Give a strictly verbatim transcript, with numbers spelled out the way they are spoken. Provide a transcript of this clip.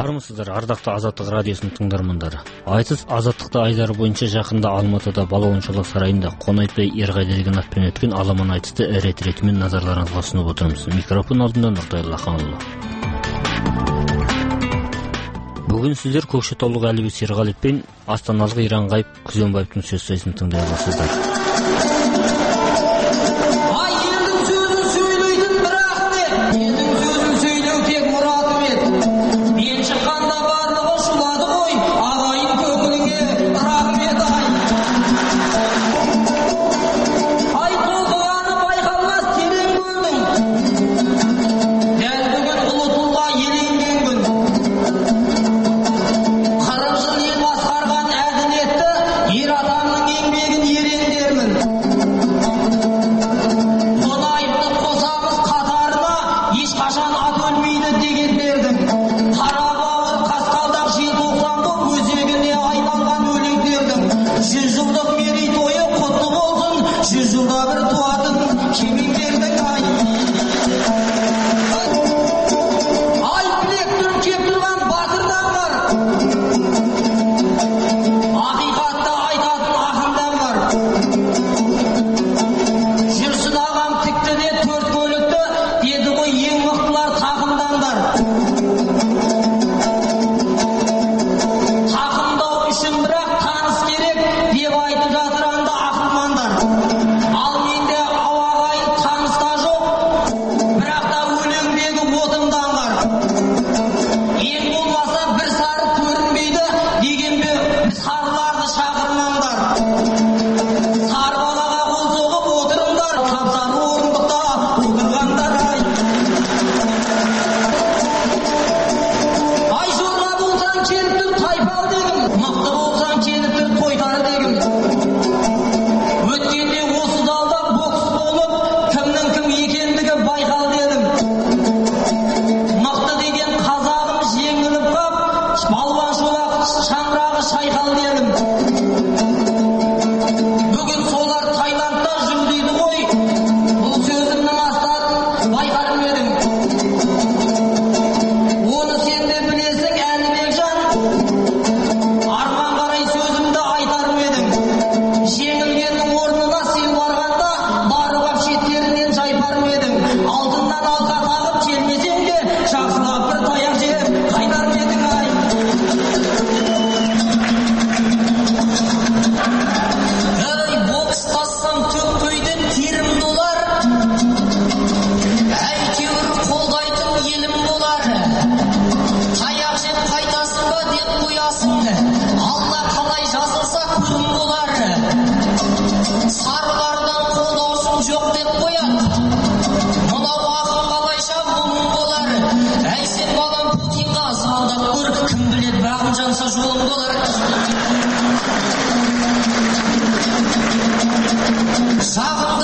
Армысыздар, ардақты Азаттық радиосының тыңдармандары. Айтыс Азаттықта айдары бойынша жақында Алматыда балуаншылық сарайында Қонайтбай Ерғали деген атпен өткен аламан айтысты рет-ретімен назарларыңызға ұсынып отырмыз. Микрофон алдында Нұртай Лаханұлы. Бүгін сіздер көкшетаулық Әлібек Серғалиев пен астаналық Иранғайып Күзембаевтың сөз сайысын тыңдай аласыздар. Sağ